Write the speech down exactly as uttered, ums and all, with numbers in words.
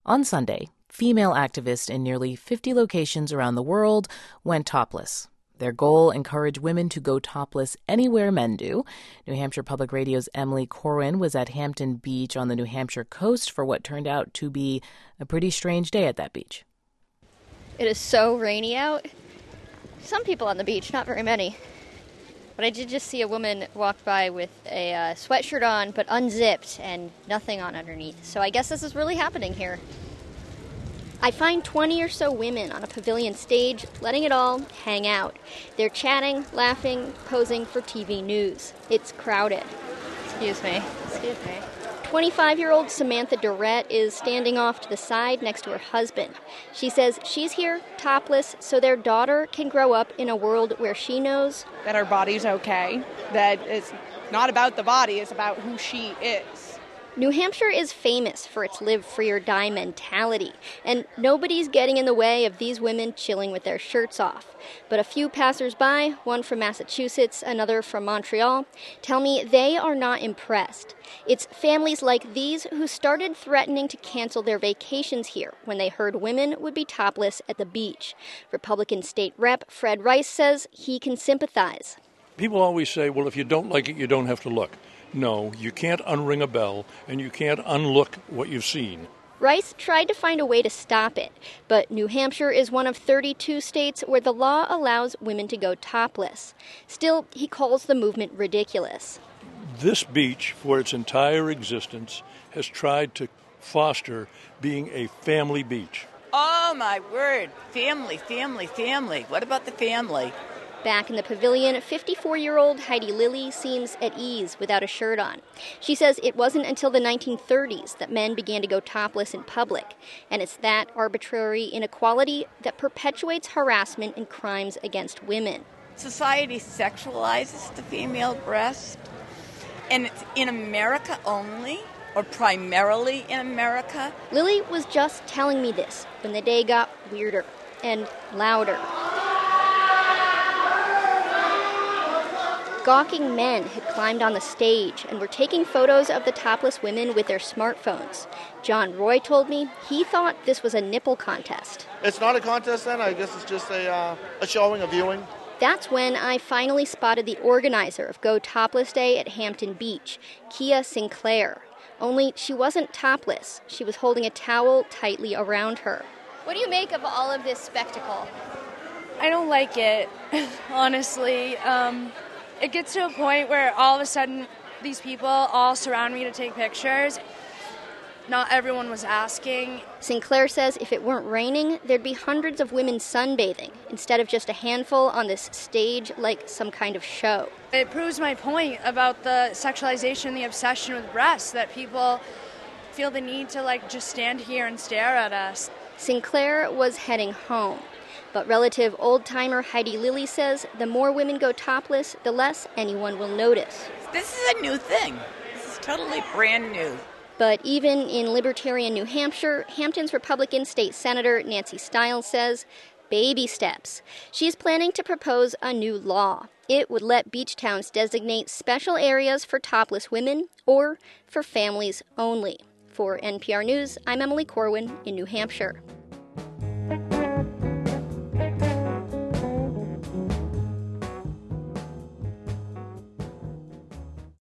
On Sunday, female activists in nearly fifty locations around the world went topless. Their goal, encourage women to go topless anywhere men do. New Hampshire Public Radio's Emily Corwin was at Hampton Beach on the New Hampshire coast for what turned out to be a pretty strange day at that beach. It is so rainy out. Some people on the beach, not very many. But I did just see a woman walk by with a uh, sweatshirt on, but unzipped and nothing on underneath. So I guess this is really happening here. I find twenty or so women on a pavilion stage, letting it all hang out. They're chatting, laughing, posing for T V news. It's crowded. Excuse me. Excuse me. twenty-five-year-old Samantha Durrett is standing off to the side next to her husband. She says she's here topless so their daughter can grow up in a world where she knows that her body's okay, that it's not about the body, it's about who she is. New Hampshire is famous for its live free or die mentality, and nobody's getting in the way of these women chilling with their shirts off. But a few passersby, one from Massachusetts, another from Montreal, tell me they are not impressed. It's families like these who started threatening to cancel their vacations here when they heard women would be topless at the beach. Republican State Rep Fred Rice says he can sympathize. People always say, well, if you don't like it, you don't have to look. No, you can't unring a bell, and you can't unlook what you've seen. Rice tried to find a way to stop it, but New Hampshire is one of thirty-two states where the law allows women to go topless. Still, he calls the movement ridiculous. This beach, for its entire existence, has tried to foster being a family beach. Oh, my word. Family, family, family. What about the family? Back in the pavilion, fifty-four-year-old Heidi Lilly seems at ease without a shirt on. She says it wasn't until the nineteen thirties that men began to go topless in public, and it's that arbitrary inequality that perpetuates harassment and crimes against women. Society sexualizes the female breast, and it's in America only, or primarily in America. Lilly was just telling me this when the day got weirder and louder. Gawking men had climbed on the stage and were taking photos of the topless women with their smartphones. John Roy told me he thought this was a nipple contest. It's not a contest then, I guess it's just a, uh, a showing, a viewing. That's when I finally spotted the organizer of Go Topless Day at Hampton Beach, Kia Sinclair. Only she wasn't topless. She was holding a towel tightly around her. What do you make of all of this spectacle? I don't like it, honestly. Um... It gets to a point where all of a sudden these people all surround me to take pictures. Not everyone was asking. Sinclair says if it weren't raining, there'd be hundreds of women sunbathing instead of just a handful on this stage like some kind of show. It proves my point about the sexualization, the obsession with breasts, that people feel the need to like just stand here and stare at us. Sinclair was heading home. But relative old-timer Heidi Lilly says the more women go topless, the less anyone will notice. This is a new thing. This is totally brand new. But even in libertarian New Hampshire, Hampton's Republican State Senator Nancy Stiles says baby steps. She's planning to propose a new law. It would let beach towns designate special areas for topless women or for families only. For N P R News, I'm Emily Corwin in New Hampshire.